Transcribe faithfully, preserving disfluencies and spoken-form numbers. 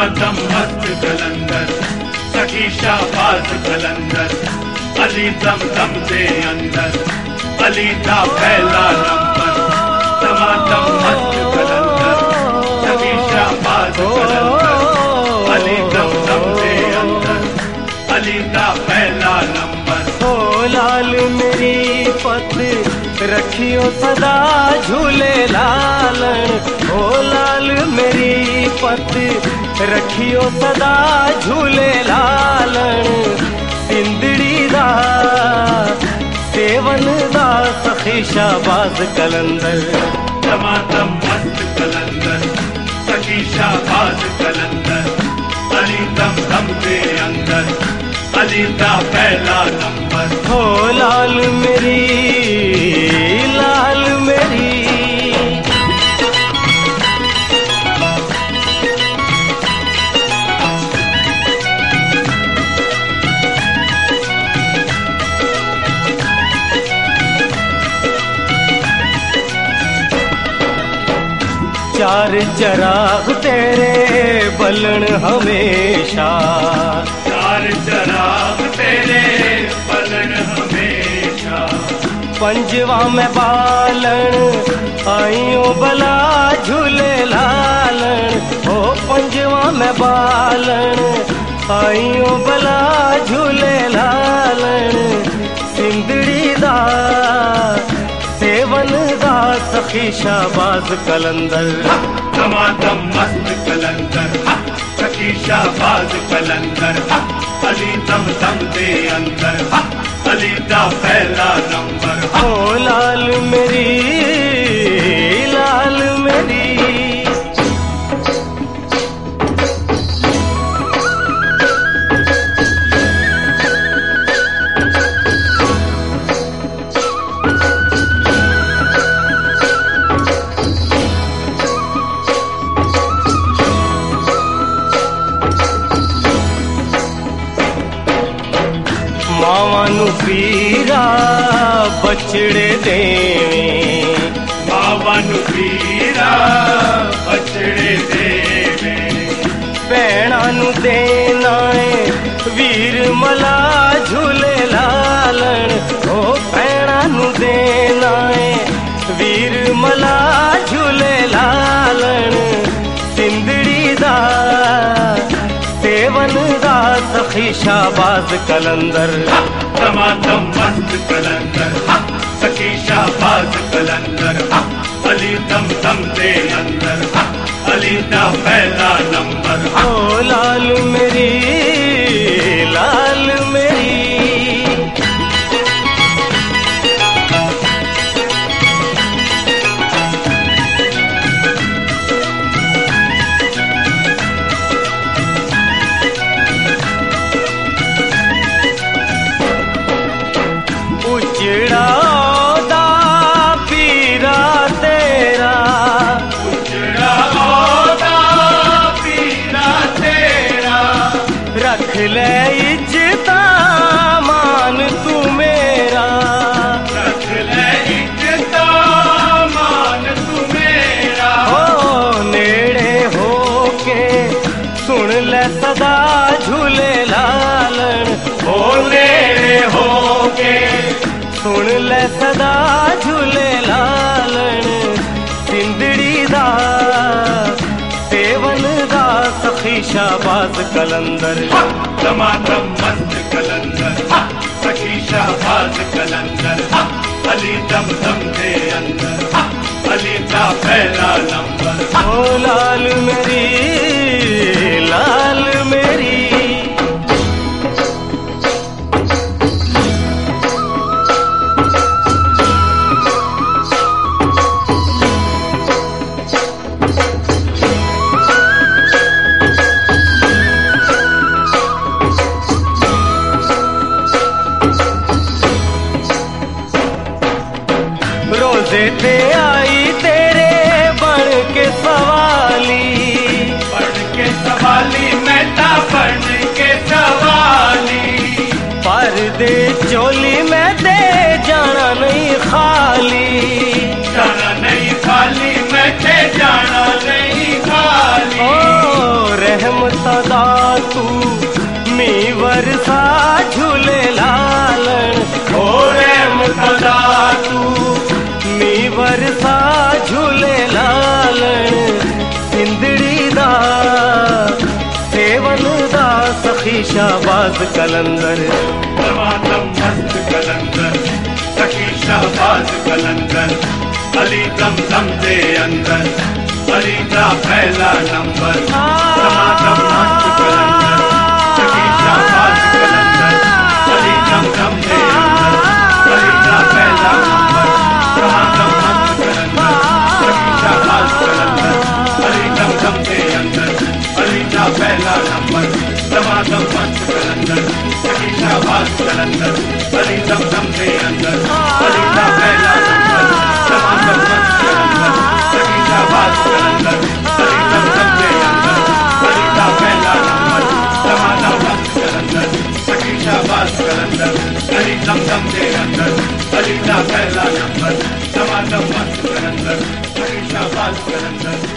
दमादम मस्त कलंदर, सखी शाहबाज कलंदर, अली दम दम दे अंदर, अली दा पहला नंबर। दमादम मस्त कलंदर, सखी शाहबाज कलंदर, अली दम दम दे अंदर, अली दा पहला नंबर। ओ लाल मेरी पत रखियो सदा झूले लालन, ओ लाल मेरी पत रखियो सदा झूले लालन। सिंदड़ी दा सेवन दा सखी शाहबाज कलंदर। दमादम मस्त कलंदर, सखी शाहबाज कलंदर, अली दम दम दे अंदर, अली दा पहला नंबर। हो लाल मेरी लाल मेरी चार चराग तेरे बलन हमेशा, चार चराग तेरे बलन हमेशा। पंजवा में बालन आइयो बला झूले लालन, ओ पंजवा में बालन आइयो बला झूले लालन। सिंदड़ी दा सेवन दा सखी शाहबाज कलंदर। दमादम मस्त कलंदर, सखी शाहबाज कलंदर, अली दम दम दे अंदर, अली दा पहला नंबर। ओ लाल मेरी लाल मेरी मावानू पीरा बछड़े देवे, मावानू पीरा बछड़े देवे। भैणानू देना है वीर मला झूले लालन, ओ भैणानू देना है वीर मला झूले लालन। सिंदड़ी दा सेवन दा सखी शाहबाज कलंदर। दमादम मस्त कलंदर, सखी शाहबाज कलंदर, अली दम दम दे अंदर, अली दा पहला नंबर। ओ लाल मेरी लाल मेरी उजड़ा दा पीरा तेरा, उजड़ा दा पीरा तेरा। रख ले इज्जता मान तू मेरा, रख ले इज्जता मान तू मेरा। ओ नेड़े होके सुन ले सदा झूले लालन, ओ नेड़े होके सुन ले सदा झूले लालन। सिंदड़ी दा सेवन दा सखी शाहबाज कलंदर। दमादम मस्त कलंदर, सखी शाहबाज कलंदर, अली दम दम दे अंदर, अली दा पहला नंबर। ओ लाल मेरी लाल मेरी रोजे पे आई तेरे बन के सवाली, बन के सवाली मेहता बन के सवाली। पर्दे चोली में दे जाना नहीं खाली, जाना नहीं खाली मैं जाना नहीं खाली। ओ रहमत तू मी वरसा झूले लालन ओरे मुर्तदा तू मी वरसा झूले लालन सिंधड़ी दा सेवन दा सखी शाहबाज कलंदर दमादम मस्त कलंदर सखी शाहबाज कलंदर अली दम दम दे अंदर अली दा पहला नंबर दमादम मस्त कलंदर सखी शाहबाज कलंदर अली दम दम दे अंदर अली दा पहला नंबर दमादम मस्त कलंदर सखी शाहबाज कलंदर अली दम दम दे अंदर अली दा पहला नंबर दमादम मस्त कलंदर सखी शाहबाज कलंदर अली दम दम दे अंदर अली दा पहला नंबर दमादम मस्त कलंदर सखी शाहबाज कलंदर अली दम दम दे अंदर अली दा पहला नंबर दमादम मस्त कलंदर सखी शाहबाज कलंदर अली दम दम दे अंदर अली दा पहला नंबर दमादम मस्त कलंदर सखी शाहबाज कलंदर